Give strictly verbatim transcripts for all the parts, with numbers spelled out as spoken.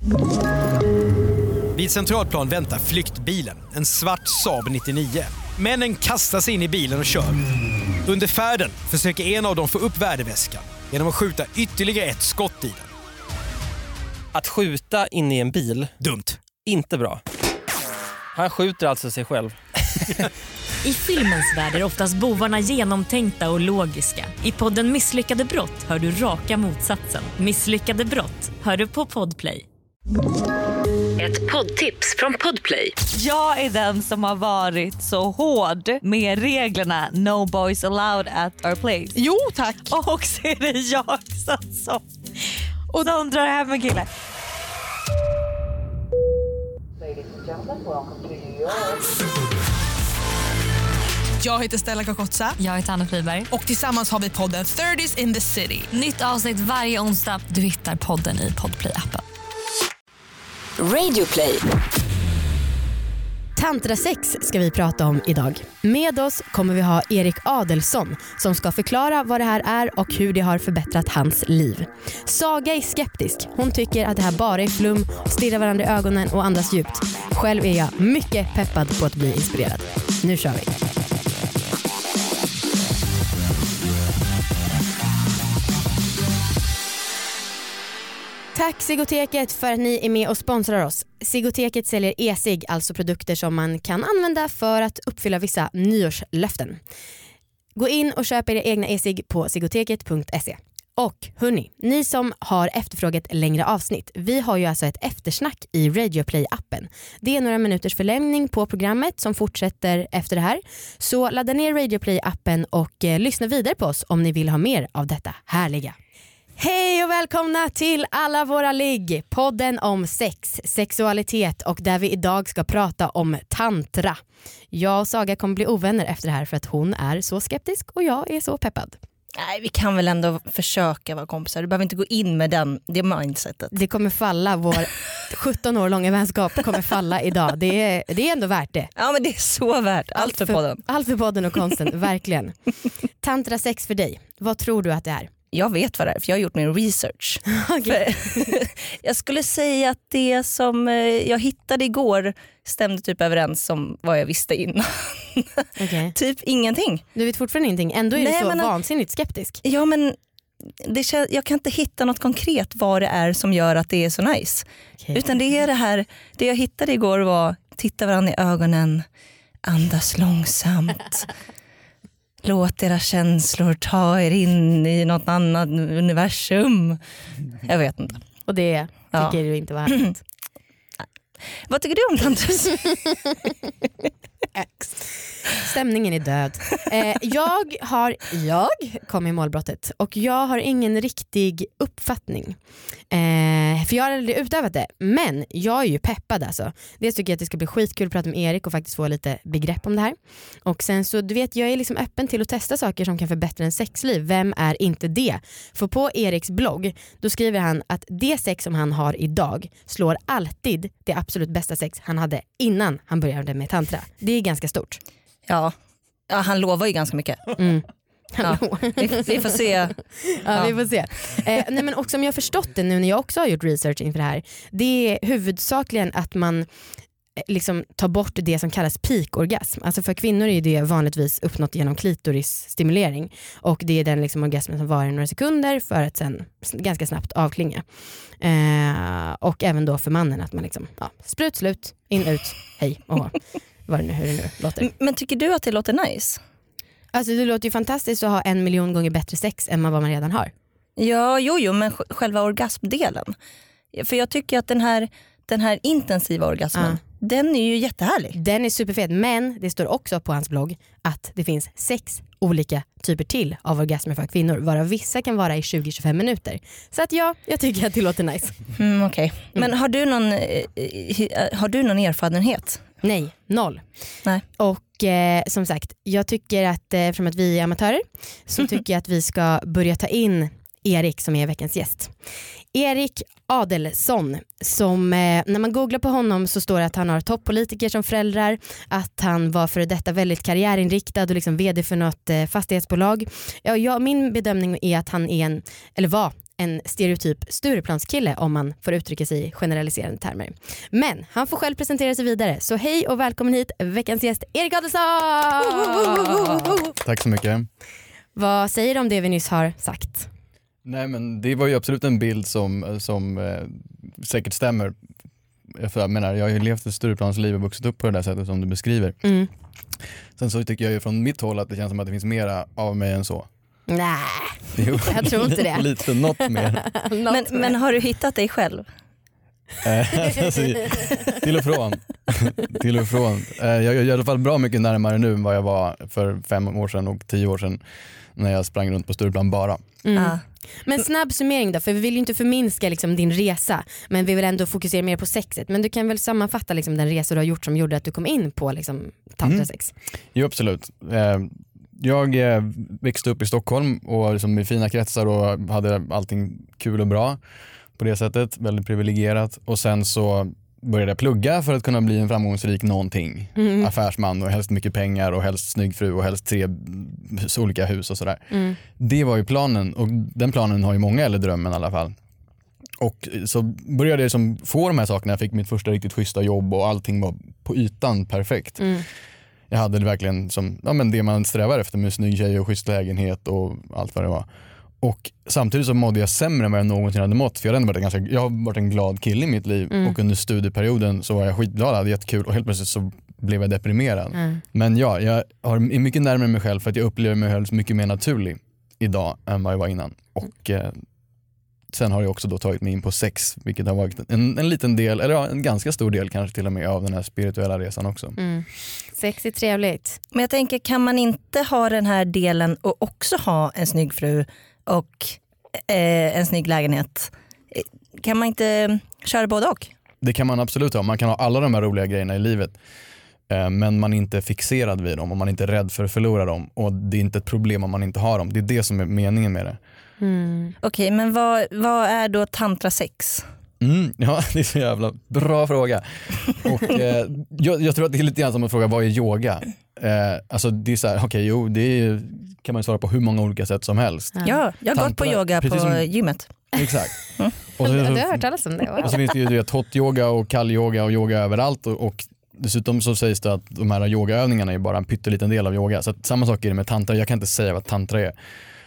Vid Centralplan väntar flyktbilen, en svart Saab nittionio. Männen kastar sig in i bilen och kör. Under färden försöker en av dem få upp värdeväskan genom att skjuta ytterligare ett skott i den. Att skjuta in i en bil, dumt. Inte bra. Han skjuter alltså sig själv. I filmens värld är oftast bovarna genomtänkta och logiska. I podden Misslyckade brott hör du raka motsatsen. Misslyckade brott hör du på Podplay. Ett poddtips från Podplay. Jag är den som har varit så hård med reglerna No boys allowed at our place. Jo, tack. Och så är det jag som och de drar hem en kille. Jag heter Stella Kakotsa. Jag heter Anna Friberg. Och tillsammans har vi podden thirties in the city. Nytt avsnitt varje onsdag. Du hittar podden i Podplay-appen. Radioplay. Tantrasex ska vi prata om idag. Med oss kommer vi ha Erik Adelsson som ska förklara vad det här är och hur det har förbättrat hans liv. Saga är skeptisk. Hon tycker att det här bara är flum, stirrar varandra i ögonen och andas djupt. Själv är jag mycket peppad på att bli inspirerad. Nu kör vi. Tack Sigoteket för att ni är med och sponsrar oss. Sigoteket säljer e-cigg, alltså produkter som man kan använda för att uppfylla vissa nyårslöften. Gå in och köp era egna e-cigg på sigoteket punkt se. Och hörni, ni som har efterfrågat längre avsnitt, vi har ju alltså ett eftersnack i Radioplay-appen. Det är några minuters förlängning på programmet som fortsätter efter det här. Så ladda ner Radioplay-appen och eh, lyssna vidare på oss om ni vill ha mer av detta härliga. Hej och välkomna till alla våra ligg, podden om sex, sexualitet och där vi idag ska prata om tantra. Jag och Saga kommer bli ovänner efter det här för att hon är så skeptisk och jag är så peppad. Nej, vi kan väl ändå försöka vara kompisar. Du behöver inte gå in med den, det mindsetet. Det kommer falla, vår sjutton år långa vänskap kommer falla idag. Det är, det är ändå värt det. Ja, men det är så värt. Allt, allt för, för podden. Allt för podden och konsten, verkligen. Tantra sex för dig, vad tror du att det är? Jag vet vad det är, för jag har gjort min research. Okay. Jag skulle säga att det som jag hittade igår stämde typ överens om vad jag visste innan. Okay. Typ ingenting. Du vet fortfarande ingenting, ändå är Nej, du så men, vansinnigt skeptisk. Ja, men det kän- jag kan inte hitta något konkret vad det är som gör att det är så nice. Okay. Utan det är det här, det jag hittade igår var titta varandra i ögonen, andas långsamt. Låt era känslor ta er in i något annat universum. Jag vet inte. Och det tycker ja. du inte var härligt. Vad tycker du om tantus? Stämningen är död. Eh, jag har jag kom i målbrottet och jag har ingen riktig uppfattning. Eh, för jag har aldrig utövat det. Men jag är ju peppad alltså. Dels tycker jag att det ska bli skitkul att prata med Erik och faktiskt få lite begrepp om det här. Och sen så, du vet, jag är liksom öppen till att testa saker som kan förbättra en sexliv. Vem är inte det? För på Eriks blogg, då skriver han att det sex som han har idag slår alltid det absolut bästa sex han hade innan han började med tantra. Det är ganska stort. Ja, ja han lovar ju ganska mycket. Mm. Ja, vi, vi får se. Ja, ja. vi får se. Eh, nej, men också om jag har förstått det nu när jag också har gjort research inför det här. Det är huvudsakligen att man liksom tar bort det som kallas peak-orgasm. Alltså för kvinnor är det vanligtvis uppnått genom klitorisstimulering. Och det är den liksom orgasmen som varar några sekunder för att sen ganska snabbt avklinga. Eh, och även då för mannen att man liksom, ja, sprut, slut, in, ut, hej och vad det nu, hur det nu låter. Men tycker du att det låter nice? Alltså det låter ju fantastiskt att ha en miljon gånger bättre sex än vad man redan har. Ja, jo, jo, men själva orgasmdelen. För jag tycker att den här, den här intensiva orgasmen, uh. den är ju jättehärlig. Den är superfet, men det står också på hans blogg att det finns sex olika typer till av orgasmer för kvinnor, varav vissa kan vara i tjugo till tjugofem minuter. Så att ja, jag tycker att det låter nice. Mm, okej. Okay. Men har du någon, har du någon erfarenhet? Nej, noll. Nej. Och eh, som sagt, jag tycker att eh, från att vi är amatörer så tycker jag att vi ska börja ta in Erik som är veckans gäst. Erik Adelsson som eh, när man googlar på honom så står det att han har toppolitiker som föräldrar, att han var för detta väldigt karriärinriktad och liksom vd för något eh, fastighetsbolag. Ja, jag, min bedömning är att han är en, eller var en stereotyp Stureplanskille om man får uttrycka sig i generaliserande termer. Men han får själv presentera sig vidare. Så hej och välkommen hit veckans gäst Erik Adelsson! Tack så mycket. Vad säger du om det vi nyss har sagt? Nej, men det var ju absolut en bild som, som eh, säkert stämmer. Jag menar, jag har ju levt ett Stureplansliv och vuxit upp på det där sättet som du beskriver. Mm. Sen så tycker jag ju från mitt håll att det känns som att det finns mera av mig än så. Nej, Jo. jag tror inte det. Lite, något mer. men, men har du hittat dig själv? alltså, till och från. till och från. Jag är i alla fall bra mycket närmare nu än vad jag var för fem år sedan och tio år sedan när jag sprang runt på Stureplan bara. Mm. Ah. Men snabb summering då, för vi vill ju inte förminska liksom din resa, men vi vill ändå fokusera mer på sexet. Men du kan väl sammanfatta liksom den resa du har gjort som gjorde att du kom in på liksom tantrasex? Mm. Jo, absolut. Jag växte upp i Stockholm och liksom i fina kretsar och hade allting kul och bra på det sättet, väldigt privilegierat. Och sen så började jag plugga för att kunna bli en framgångsrik någonting. Mm. Affärsman och helst mycket pengar och helst snygg fru och helst tre olika hus och sådär. Mm. Det var ju planen, och den planen har ju många, eller drömmen i alla fall. Och så började jag liksom få de här sakerna. Jag fick mitt första riktigt schyssta jobb och allting var på ytan perfekt. Mm. Jag hade det verkligen som ja, men det man strävar efter med snygg tjej och schysst lägenhet och allt vad det var. Och samtidigt så mådde jag sämre än vad jag någonsin hade mått. För jag, hade varit en ganska, jag har varit en glad kille i mitt liv. Mm. Och under studieperioden så var jag skitglad, hade jättekul. Och helt plötsligt så blev jag deprimerad. Mm. Men ja, jag har, är mycket närmare mig själv för att jag upplever mig själv mycket mer naturlig idag än vad jag var innan. Och eh, sen har jag också då tagit mig in på sex. Vilket har varit en, en liten del, eller ja, en ganska stor del kanske till och med av den här spirituella resan också. Mm. Sex är trevligt. Men jag tänker, kan man inte ha den här delen och också ha en snygg fru och eh, en snygg lägenhet? Kan man inte köra både och? Det kan man absolut ha. Man kan ha alla de här roliga grejerna i livet. Eh, men man är inte fixerad vid dem och man är inte rädd för att förlora dem. Och det är inte ett problem om man inte har dem. Det är det som är meningen med det. Mm. Okej, okay, men vad, vad är då tantrasex? Mm, ja, det är så jävla bra fråga. Och, eh, jag, jag tror att det är lite grann som att fråga, vad är yoga? Eh, alltså det är så här, okej, okay, jo, det är, kan man svara på hur många olika sätt som helst. Ja, jag har gått på yoga på som, gymmet. Exakt. Mm. Och så, du har hört talas om det. Och så finns det ju hot yoga och kall yoga och yoga överallt. Och, och dessutom så sägs det att de här yogaövningarna är bara en pytteliten del av yoga. Så att samma sak är det med tantra. Jag kan inte säga vad tantra är.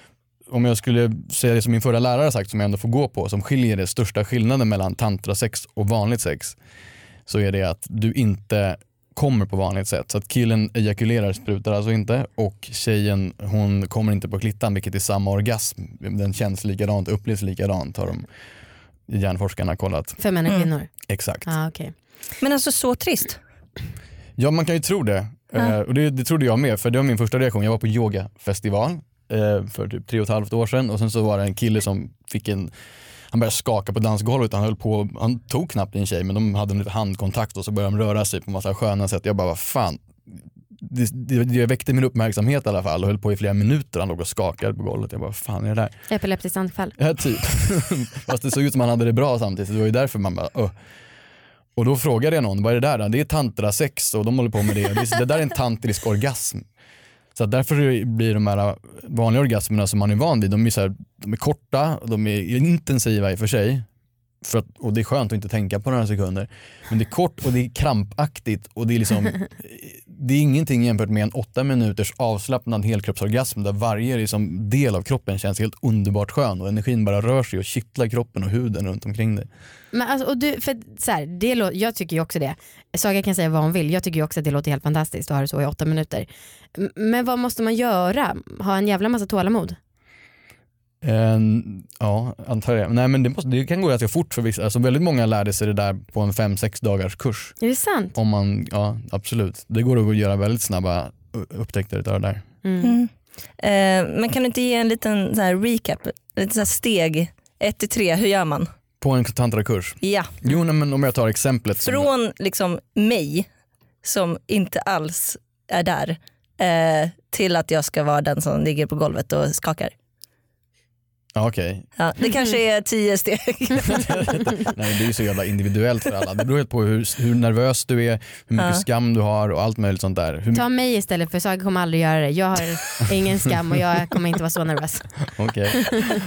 Om jag skulle säga det som min förra lärare sagt, som jag ändå får gå på, som skiljer det största skillnaden mellan tantrasex och vanligt sex, så är det att du inte kommer på vanligt sätt. Så att killen ejakulerar, sprutar alltså inte, och tjejen, hon kommer inte på klittan, vilket är samma orgasm. Den känns likadant, upplevs likadant, har de hjärnforskarna kollat. För män och kvinnor? Mm. Exakt. Ah, okay. Men alltså så trist. Ja, man kan ju tro det. Ah. Uh, och det, det trodde jag med, för det var min första reaktion. Jag var på yogafestival för typ tre och ett halvt år sedan, och sen så var det en kille som fick en, han började skaka på dansgolvet, han höll på, han tog knappt en tjej, men de hade en lite handkontakt och så började de röra sig på massa sköna sätt. Jag bara, vad fan, det, det, det väckte min uppmärksamhet i alla fall, och höll på i flera minuter, han låg och skakade på golvet. Jag bara, vad fan är det där? Epileptiskt anfall. Ja, typ. Fast det såg ut som han hade det bra samtidigt, det var ju därför man bara, öh. Och då frågade jag någon, vad är det där? Det är tantrasex och de håller på med det. Det, det där är en tantrisk orgasm. Så därför blir de här vanliga orgasmerna som man är van vid, de är, så här, de är korta, de är intensiva i och för sig. För att, och det är skönt att inte tänka på några sekunder. Men det är kort och det är krampaktigt och det är liksom det är ingenting jämfört med en åtta minuters avslappnad helkroppsorgasm där varje liksom del av kroppen känns helt underbart skön och energin bara rör sig och kittlar kroppen och huden runt omkring dig. Men alltså, och du, för så här, det lå- jag tycker ju också det. Saga kan säga vad hon vill. Jag tycker ju också att det låter helt fantastiskt att ha det så i åtta minuter. Men vad måste man göra? Ha en jävla massa tålamod? En, ja, antar jag. Nej, men det, måste, det kan gå ganska fort för vissa. Alltså, väldigt många lärde sig det där på en fem sex dagars kurs. Är det sant? Om man, ja, absolut. Det går att göra väldigt snabba upptäckter av det där. Mm. Mm. Eh, men kan du inte ge en liten så här recap? Lite så här steg ett till tre, hur gör man? På en tantrakurs? Ja. Jo, nej, men om jag tar exemplet. Från som... liksom mig som inte alls är där eh, till att jag ska vara den som ligger på golvet och skakar. Ja, okej. Ja, det kanske är tio steg. Nej, det är ju så jävla individuellt för alla. Det beror helt på hur, hur nervös du är, hur mycket Ja. skam du har och allt möjligt sånt där. Hur... Ta mig istället, för Saga kommer aldrig göra det. Jag har ingen skam och jag kommer inte vara så nervös. Okej,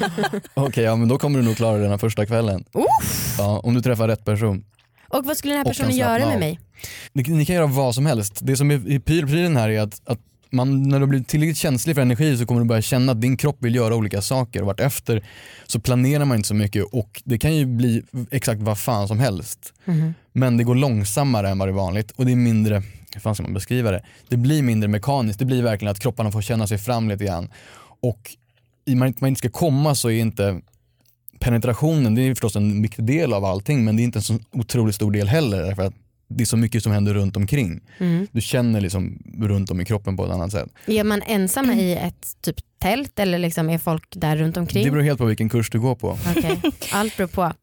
okay, ja, men då kommer du nog klara den här första kvällen. Ja, om du träffar rätt person. Och vad skulle den här Och kan personen göra slappna med av. mig? Ni, ni kan göra vad som helst. Det som är i prylen här är att, att man, när du blir tillräckligt känslig för energi så kommer du börja känna att din kropp vill göra olika saker. Och vartefter så planerar man inte så mycket och det kan ju bli exakt vad fan som helst. Mm. Men det går långsammare än vad det är vanligt och det är mindre, hur fan ska man beskriva det? Det blir mindre mekaniskt, det blir verkligen att kropparna får känna sig fram lite grann. Och i man, man inte ska komma så är inte penetrationen, det är förstås en viktig del av allting, men det är inte en så otroligt stor del heller därför att det är så mycket som händer runt omkring. Mm. Du känner liksom runt om i kroppen på ett annat sätt. Är man ensam i ett typ tält eller liksom är folk där runt omkring? Det beror helt på vilken kurs du går på. Okej, allt beror på.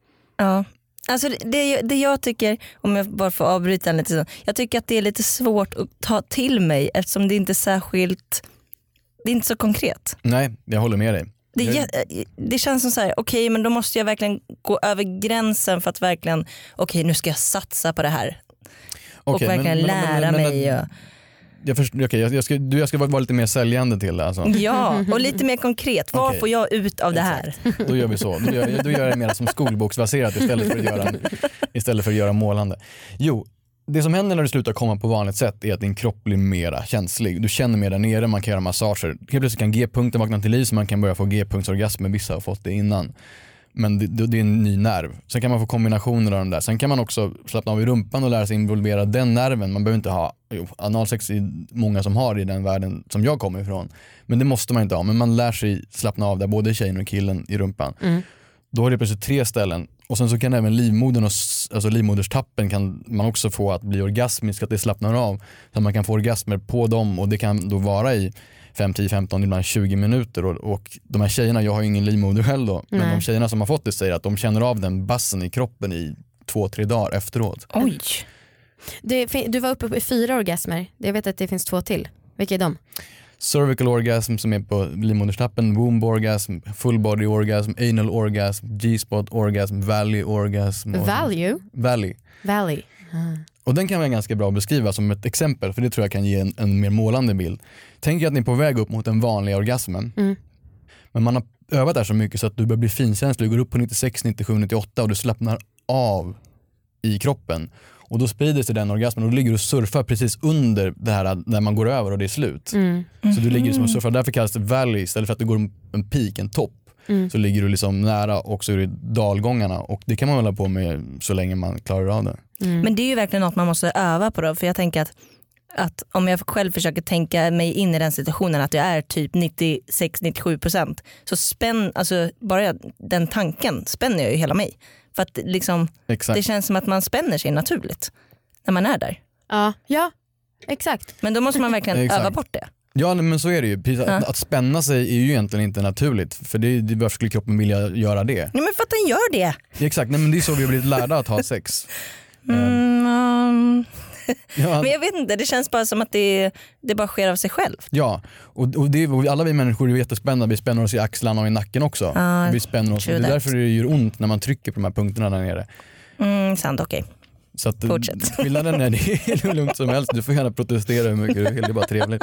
Ja. Alltså det, det jag tycker, om jag bara får avbryta lite så, jag tycker att det är lite svårt att ta till mig eftersom det inte är särskilt, det är inte så konkret. Nej, jag håller med dig. Det, Jag- är, det känns som så här, okej okay, men då måste jag verkligen gå över gränsen för att verkligen, okej okay, nu ska jag satsa på det här. Och Okej, verkligen men- men- lära men- men- mig. Och, Jag, först, okay, jag, jag, ska, du, jag ska vara lite mer säljande till det. Alltså. ja, och lite mer konkret. Vad Okej. får jag ut av det här? Då gör vi så. Då gör, då gör jag det mer som skolboksbaserat istället för, att göra, istället för att göra målande. Jo, det som händer när du slutar komma på vanligt sätt är att din kropp blir mera känslig. Du känner mer där nere, man kan göra massager. Helt plötsligt kan G-punkten vakna till liv så man kan börja få G-punktsorgasmer. Vissa har fått det innan. Men det, det är en ny nerv. Sen kan man få kombinationer av de där. Sen kan man också slappna av i rumpan och lära sig involvera den nerven. Man behöver inte ha, jo, analsex är många som har i den världen som jag kommer ifrån. Men det måste man inte ha. Men man lär sig slappna av där, både tjejen och killen i rumpan. Mm. Då har det plötsligt tre ställen. Och sen så kan även livmodern och s- alltså livmoderstappen kan man också få att bli orgasmisk, att det slappnar av. Så man kan få orgasmer på dem och det kan då vara i fem, tio, femton, ibland tjugo minuter. Och, och de här tjejerna, jag har ju ingen livmoder själv då, men Nej. de tjejerna som har fått det säger att de känner av den bassen i kroppen i två, tre dagar efteråt. Oj. Du, du var uppe på fyra orgasmer. Jag vet att det finns två till. Vilka är de? Cervical orgasm som är på livmoderstappen, womb orgasm, full body orgasm, anal orgasm, G-spot orgasm, valley orgasm. och- Value? Valley. Valley. Och den kan vara ganska bra att beskriva som ett exempel, för det tror jag kan ge en, en mer målande bild. Tänk er att ni är på väg upp mot den vanliga orgasmen. Mm. Men man har övat där så mycket så att du börjar bli finkänslig. Du går upp på nittiosex, nittiosju, nittioåtta och du slappnar av i kroppen. Och då sprider sig den orgasmen och då ligger du och surfar precis under det här när man går över och det är slut. Mm. Så du ligger som och surfar, därför kallas det valley istället för att du går en peak, en topp. Mm. Så ligger du liksom nära och så är det dalgångarna och det kan man hålla på med så länge man klarar av det. Mm. Men det är ju verkligen något man måste öva på då, för jag tänker att, att om jag själv försöker tänka mig in i den situationen att jag är typ nittiosex till nittiosju procent så spänn, alltså bara jag, den tanken spänner jag ju hela mig. För att liksom, Exakt. det känns som att man spänner sig naturligt när man är där. Ja, ja, exakt. Men då måste man verkligen Exakt. öva bort det. Ja, men så är det ju. Precis, Ja. att, att spänna sig är ju egentligen inte naturligt. För det, det, varför skulle kroppen vilja göra det? Nej, men för att den gör det. Ja, exakt, nej, men det är så vi har blivit lärda att ha sex. Mm, um, Ja, men jag vet inte, det känns bara som att det, det bara sker av sig själv. ja. Och, och, det, och alla vi människor är jättespända. Vi spänner oss i axlarna och i nacken också. Ja, vi spänner oss. Det true är that. därför det gör ont när man trycker på de här punkterna där nere. Mm, sant, okej. Så att, Fortsätt. skillnaden är det är hur lugnt som helst. Du får gärna protestera hur mycket du vill. Det är bara trevligt.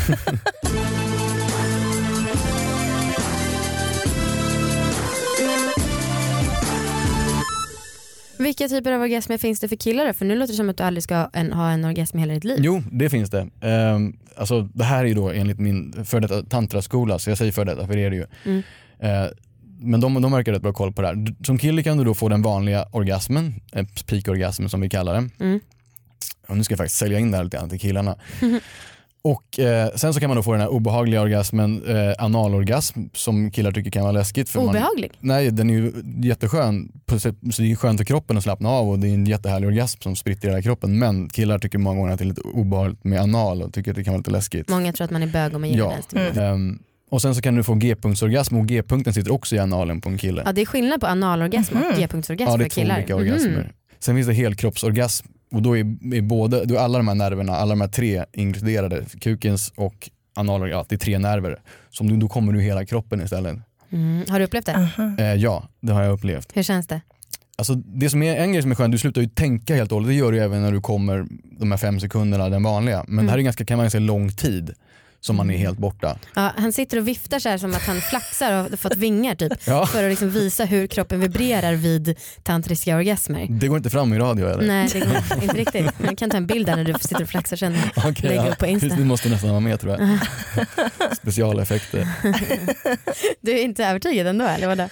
Vilka typer av orgasmer finns det för killar då? För nu låter det som att du aldrig ska en, ha en orgasm i hela ditt liv. Jo, det finns det. Um, alltså, det här är ju då enligt min för detta tantraskola, så jag säger för detta, för det är det ju. Mm. Uh, men de, de verkar rätt bra koll på det här. Som kille kan du då få den vanliga orgasmen, eh, peak-orgasmen som vi kallar den. Mm. Och nu ska jag faktiskt sälja in det här lite grann till killarna. Och eh, sen så kan man då få den här obehagliga orgasmen, eh, analorgasm, som killar tycker kan vara läskigt. För Obehaglig? Man, nej, den är ju jätteskön. På sätt, så det är skönt för kroppen att slappna av och det är en jättehärlig orgasm som spritter i hela kroppen. Men killar tycker många gånger att det är lite obehagligt med anal och tycker att det kan vara lite läskigt. Många tror att man är bög om man gillar Ja. vänster. Mm. Um, och sen så kan du få G-punktsorgasm och G-punkten sitter också i analen på en kille. Ja, det är skillnad på analorgasm och Mhm. G-punktsorgasm Ja, det är för två killar. olika orgasmer. Mhm. Sen finns det helkroppsorgasm och då är, är både, då är alla de här nerverna, alla de här tre inkluderade, kukens och analorgasm, ja, det är tre nerver. Som du, då kommer du hela kroppen istället. Mm. Har du upplevt det? Uh-huh. Eh, ja, det har jag upplevt. Hur känns det? Alltså, det som är en grej som är skönt, du slutar ju tänka helt och hållet. Det gör du även när du kommer de här fem sekunderna, den vanliga. Men mm. det här är ganska, kan man säga, lång tid som man är helt borta. Ja, han sitter och viftar så här som att han flaxar och har fått vingar typ, ja. för att liksom visa hur kroppen vibrerar vid tantriska orgasmer. Det går inte fram i radio eller? Nej, det går inte riktigt. Man kan ta en bild där när du sitter och flaxar sen och okay, lägga ja. upp på Insta. Du måste nästan vara med, tror jag. Specialeffekter. Du är inte övertygad ändå, eller vadå?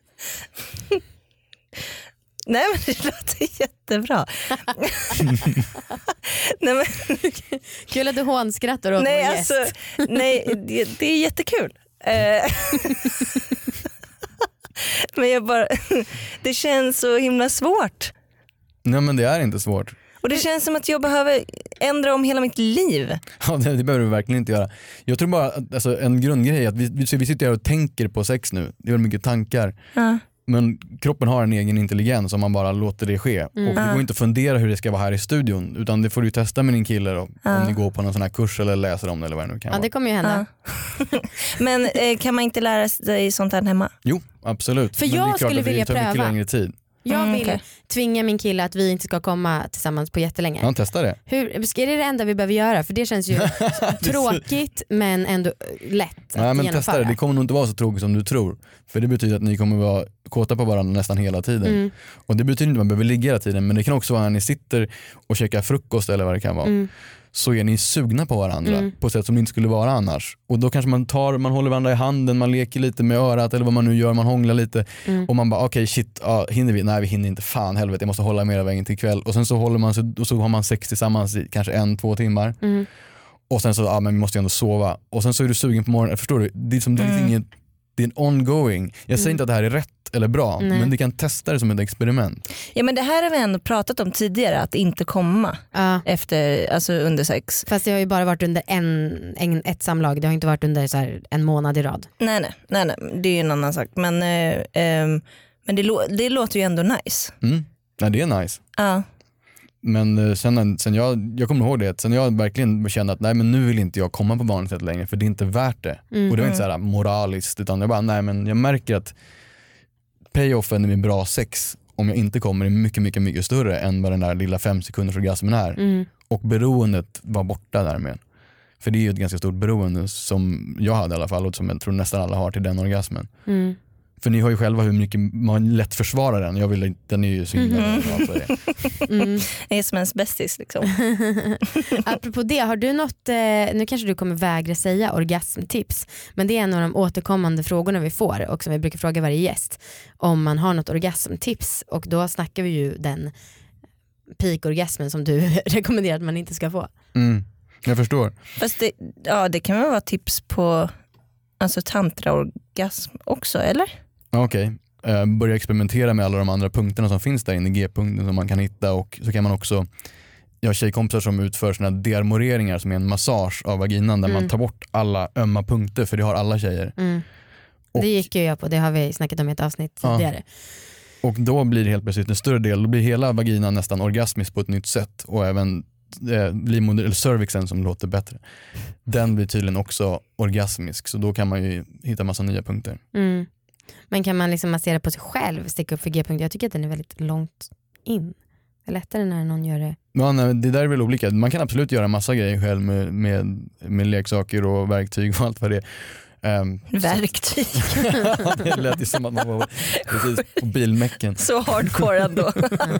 Nej, men det låter jättebra. nej, men... Kul att du hånskrattar åt nej, vår alltså, gäst. Nej, det, det är jättekul. Men jag bara, det känns så himla svårt. Nej, men det är inte svårt. Och det känns som att jag behöver ändra om hela mitt liv. Ja, det, det behöver du verkligen inte göra. Jag tror bara att alltså, en grundgrej är att vi, vi, vi sitter här och tänker på sex nu. Det är mycket tankar. Ja. Men kroppen har en egen intelligens om man bara låter det ske. Mm. Och det går inte att fundera hur det ska vara här i studion. Utan det får du testa med din kille då, ja. Om ni går på någon sån här kurs eller läser om det eller vad det nu kan ja, vara. Det kommer ju hända. Ja. Men eh, kan man inte lära sig sånt här hemma? Jo, absolut. För men jag det är klart skulle att det vilja tar mycket pröva. längre tid. Jag Mm, vill okay. tvinga min kille att vi inte ska komma tillsammans på jättelänge. Ja, testa det. Hur, är det det enda vi behöver göra? För det känns ju tråkigt men ändå lätt att Nej, men genomföra. testa det. Det kommer nog inte vara så tråkigt som du tror. För det betyder att ni kommer vara kåta på varandra nästan hela tiden. Mm. Och det betyder inte att man behöver ligga hela tiden. Men det kan också vara när ni sitter och käkar frukost eller vad det kan vara. Mm. Så är ni sugna på varandra mm. på ett sätt som det inte skulle vara annars. Och då kanske man tar, man håller varandra i handen, man leker lite med örat eller vad man nu gör, man hånglar lite. Mm. Och man bara okej okay, shit, ja, hinner vi? Nej, vi hinner inte, fan helvete, jag måste hålla med hela vägen till kväll. Och sen så håller man sig, och så har man sex tillsammans i kanske en, två timmar. Mm. Och sen så, ja men vi måste ju ändå sova. Och sen så är du sugen på morgonen, förstår du? Det är som det är mm. inget, det är en ongoing. Jag säger mm. inte att det här är rätt eller bra, Nej. Men du kan testa det som ett experiment. Ja, men det här har vi ändå pratat om tidigare, att inte komma ja. efter, alltså under sex. Fast det har ju bara varit under en, en, ett samlag, det har inte varit under så här en månad i rad. Nej, nej, nej, nej. Det är ju en annan sak. Men, eh, eh, men det, lå- det låter ju ändå nice. Mm. Ja, det är nice. Ja. Men sen, sen jag, jag kommer ihåg det, sen jag verkligen kände att nej men nu vill inte jag komma på vanligt sätt längre för det är inte värt det. Mm. Och det var inte så här moraliskt utan jag bara nej men jag märker att payoffen med bra sex om jag inte kommer är mycket mycket mycket större än vad den där lilla fem sekunders orgasmen är. Mm. Och beroendet var borta därmed. För det är ju ett ganska stort beroende som jag hade i alla fall och som jag tror nästan alla har till den orgasmen. Mm. För ni har ju själva hur mycket man lätt försvarar den. Jag vill inte, den är ju så himla mm. bra för det. Mm. Det är som ens bästis liksom. Apropå det, har du något, eh, nu kanske du kommer vägra säga orgasmtips, men det är en av de återkommande frågorna vi får och som vi brukar fråga varje gäst. Om man har något orgasmtips och då snackar vi ju den peak-orgasmen som du rekommenderar att man inte ska få. Mm. Jag förstår. Fast det, ja, det kan väl vara tips på alltså tantraorgasm också, eller? Okej, okay. uh, börja experimentera med alla de andra punkterna som finns där inne, G-punkten som man kan hitta och så kan man också, jag har tjejkompisar som utför såna dearmoreringar som är en massage av vaginan där mm. man tar bort alla ömma punkter för det har alla tjejer. Mm. Och, det gick ju jag på, det har vi snackat om i ett avsnitt tidigare. Ja. Och då blir det helt plötsligt en större del, då blir hela vaginan nästan orgasmisk på ett nytt sätt och även eh, livmoder, eller cervixen som låter bättre. Den blir tydligen också orgasmisk så då kan man ju hitta massa nya punkter. Mm. Men kan man liksom massera på sig själv, sticka upp för G-punkter? Jag tycker att den är väldigt långt in. Det är lättare när någon gör det. Ja, nej, det där är väl olika. Man kan absolut göra massa grejer själv med, med, med leksaker och verktyg och allt vad det är. Um, verktyg? Så, det lät ju som att man var precis på bilmäcken. Så hardcore ändå.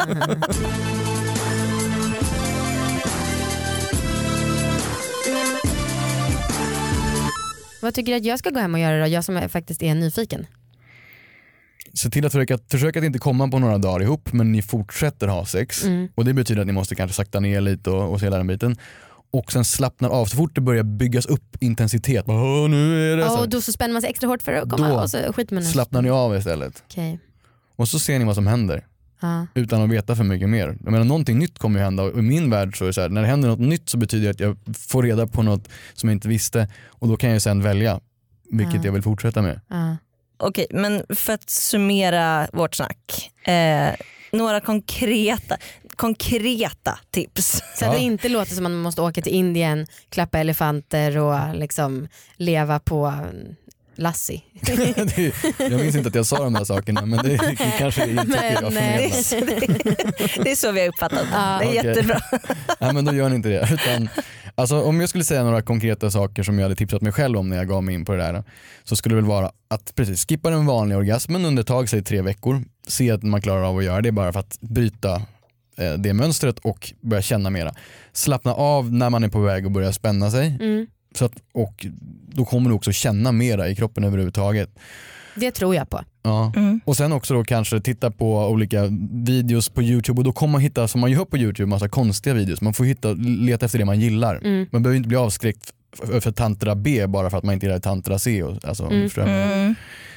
Vad tycker du att jag ska gå hem och göra då? Jag som faktiskt är nyfiken. Se till att försöka, försöka att inte komma på några dagar ihop men ni fortsätter ha sex. Mm. Och det betyder att ni måste kanske sakta ner lite och, och se hela den biten. Och sen slappnar av så fort det börjar byggas upp intensitet. Åh, nu är det så. Och då så spänner man sig extra hårt för att komma. Då och så skiter man slappnar ni av istället. Okay. Och så ser ni vad som händer. Ah. Utan att veta för mycket mer. Jag menar, någonting nytt kommer ju hända. Och i min värld så är det så här, när det händer något nytt så betyder det att jag får reda på något som jag inte visste. Och då kan jag sen välja vilket ah. jag vill fortsätta med. Ah. Okej, men för att summera vårt snack. Eh, några konkreta konkreta tips. Så att det inte låter som att man måste åka till Indien, klappa elefanter och liksom leva på Lassie. det, jag minns inte att jag sa de här sakerna, men det, det kanske är intrycket jag förmedlar. Det är så vi har uppfattat det. Ja, det är okay. jättebra. Ja, men då gör ni inte det. Utan, alltså, om jag skulle säga några konkreta saker som jag hade tipsat mig själv om när jag gav mig in på det där, så skulle det väl vara att precis skippa den vanliga orgasmen under ett tag, säg tre veckor. Se att man klarar av att göra det bara för att bryta eh, det mönstret och börja känna mera. Slappna av när man är på väg att börja spänna sig. Mm. Så att, och då kommer du också känna mera i kroppen överhuvudtaget. Det tror jag på. Ja. Mm. Och sen också då kanske titta på olika videos på YouTube, och då kommer man hitta, som man gör på YouTube, massa konstiga videos. Man får hitta, leta efter det man gillar. Mm. Man behöver inte bli avskräckt för, för tantra B bara för att man inte gillar tantra C. Och, alltså, mm. Mm.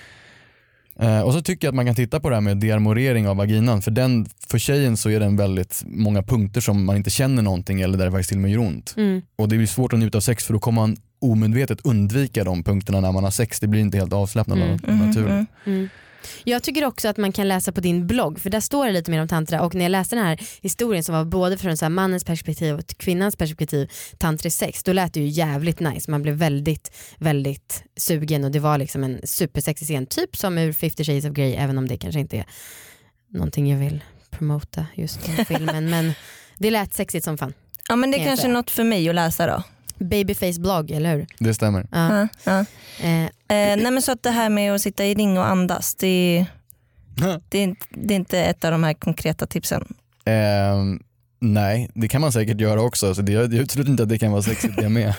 Uh, och så tycker jag att man kan titta på det här med dearmorering av vaginan, för den, för tjejen så är den väldigt många punkter som man inte känner någonting eller där det faktiskt till och med gör ont. Mm. Och det blir svårt att njuta av sex, för då kommer man omedvetet undvika de punkterna när man har sex. Det blir inte helt avslappnande mm. och naturligt. Mm. Mm. Jag tycker också att man kan läsa på din blogg, för där står det lite mer om tantra, och när jag läste den här historien som var både från så här mannens perspektiv och kvinnans perspektiv, tantrisk sex, då lät det ju jävligt nice. Man blev väldigt, väldigt sugen, och det var liksom en supersexig scen, typ som ur Fifty Shades of Grey, även om det kanske inte är någonting jag vill promota just den filmen, men det lät sexigt som fan. Ja, men det är kanske något för mig att läsa då. Babyface blogg, eller hur? Det stämmer. Ja. Ja, ja. Eh. Eh, nej, men så att det här med att sitta i ring och andas, det, det, är, inte, det är inte ett av de här konkreta tipsen. Eh, nej, det kan man säkert göra också. Så det, jag utesluter inte att det kan vara sexigt det med.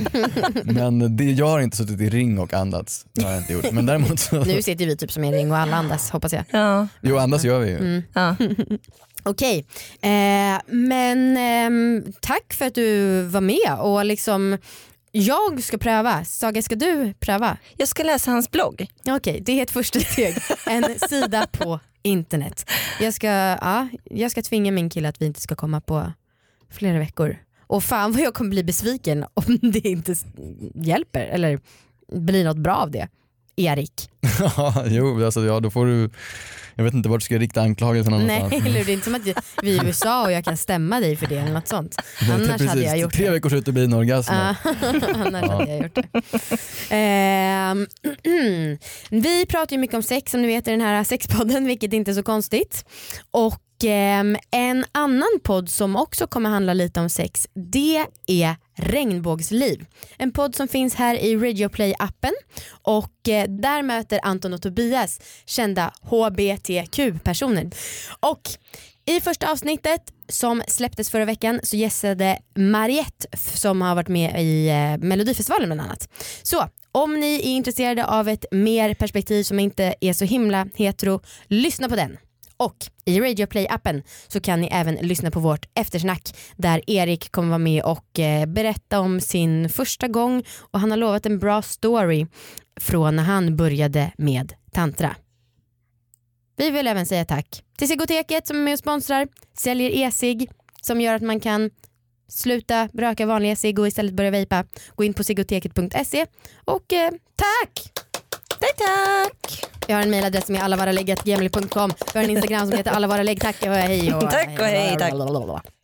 Men det, jag har inte suttit i ring och andats. Det har jag inte gjort. Men däremot så... Nu sitter vi typ som i ring och alla andas, hoppas jag. Ja. Jo, andas gör vi ju. Mm. Ja. Okej, eh, men eh, tack för att du var med, och liksom jag ska pröva. Saga, ska du pröva? Jag ska läsa hans blogg. Okej, det är ett första steg. En sida på internet. Jag ska, ja, jag ska tvinga min kille att vi inte ska komma på flera veckor. Och fan vad jag kommer bli besviken om det inte hjälper eller blir något bra av det. Erik. Ja, jo, alltså, ja, då får du... Jag vet inte vart du ska rikta anklagelsen någonstans. Nej, eller det är inte som att vi är i U S A och jag kan stämma dig för det eller något sånt. Annars precis, hade jag gjort tre det. veckors utebliven orgasm. Annars ja. hade jag gjort det. Eh, vi pratar ju mycket om sex som ni vet i den här sexpodden, vilket inte är så konstigt. Och eh, en annan podd som också kommer handla lite om sex, det är Regnbågsliv. En podd som finns här i Radio Play-appen, och eh, där möter Anton och Tobias kända H B T Q-personer. Och i första avsnittet som släpptes förra veckan så gästade Mariette som har varit med i eh, Melodifestivalen bland annat. Så om ni är intresserade av ett mer perspektiv som inte är så himla hetero, lyssna på den. Och i Radio Play-appen så kan ni även lyssna på vårt eftersnack där Erik kommer vara med och eh, berätta om sin första gång, och han har lovat en bra story från när han började med tantra. Vi vill även säga tack till Sigoteket som är med och sponsrar, säljer e-cigg som gör att man kan sluta röka vanliga cigg och istället börja vejpa. Gå in på sigoteket punkt se och eh, tack! Tack, tack! Jag har en mailadress som är allavaralägg punkt gmail punkt com. Vi har en Instagram som heter allavaralägg. Tack och hej. Och, tack och hej, tack.